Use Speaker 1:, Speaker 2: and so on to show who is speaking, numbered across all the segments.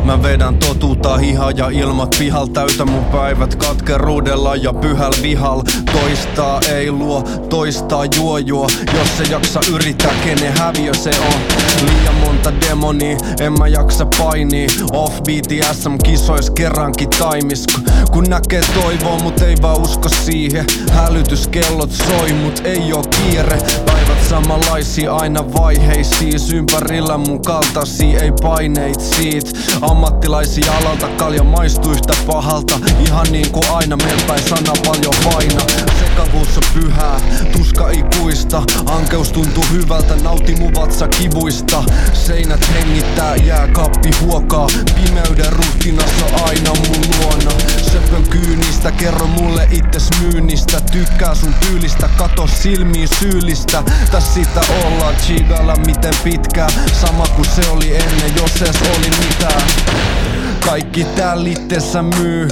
Speaker 1: Mä vedän totuutta hihaa ja ilmat pihal. Täytä mun päivät katkeruudella ja pyhäl vihal. Toistaa ei luo, toistaa juo. Jos se jaksa yrittää, kenen häviö se on. Liian monta demonia, en mä jaksa painia. Offbeati SM-kisois kerrankin taimis. Kun näkee toivoa, mut ei vaan usko siihen. Hälytyskellot soi, mut ei oo kiire. Päivät samanlaisia aina vaiheisiin. Ympärillä mun kaltaisia, ei paineit siitä. Ammattilaisia alalta, kalja maistuu yhtä pahalta. Ihan niin kuin aina, melpäin sana paljon paina. Sekavuus on pyhää, tuska ikuista. Ankeus tuntuu hyvältä, nauti mun vatsa kivuista. Seinät hengittää, jääkaappi huokaa. Pimeyden ruhtinas on aina mun luona. Söpön kyynistä, kerro mulle itses myynnistä. Tykkää sun tyylistä, kato silmiin syyllistä. Täs sitä ollaan, chigailla miten pitkään. Sama kuin se oli ennen, jos ees oli mitään. Kaikki tää litteessä myy.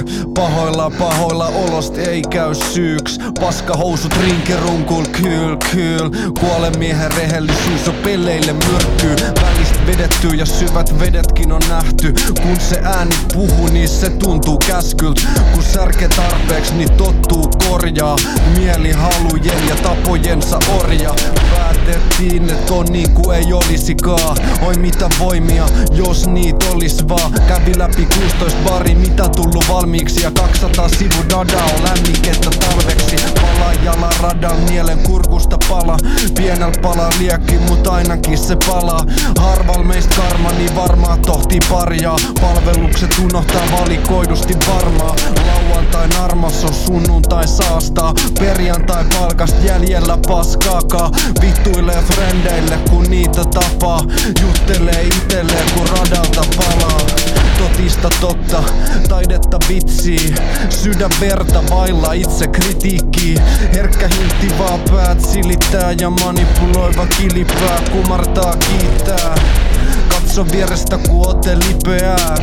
Speaker 1: Pahoilla olost ei käy syyks. Paskahousut rinkirunkul kyl. Kuolen miehen rehellisyys on peleille myrkkyy. Välistä vedetty ja syvät vedetkin on nähty. Kun se ääni puhuu, niin se tuntuu käskylt. Kun särke tarpeeks, niin tottuu korjaa. Mielihalujen ja tapojensa orja. Päätettiin, et on niinku ei olisikaan. Oi mitä voimia, jos niit olis vaan. Kävi läpi 16 bari, mitä tullu valmiiksi. Ja 200 sivu dada on lämmikettä talveksi. Palajalla radan mielen kurkusta pala. Pienel pala liekki, mut ainakin se palaa. Harval meistä karma, niin varmaan tohtii parjaa. Palvelukset unohtaa valikoidusti varmaa. Lauantain armas on sunnuntai saastaa. Perjantai palkast jäljellä paskaakaan. Vittuilee frendeille kun niitä tapaa. Juttelee itelleen kun radalta palaa. Totista totta, taidetta vitsii. Sydän verta vailla itse kritiikkiä. Herkkä hintti vaan päät silittää. Ja manipuloiva kilipää kumartaa kiittää. Katso vierestä kun ote lipeää.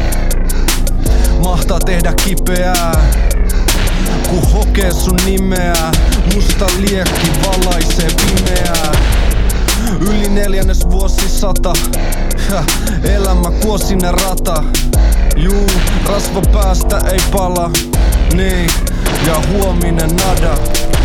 Speaker 1: Mahtaa tehdä kipeää. Kun hokee sun nimeä. Musta liekki valaisee pimeää. Yli 4. vuosisata. Elämä kuosinen rata. Juu, rasva päästä ei pala. Niin, ja huominen nada.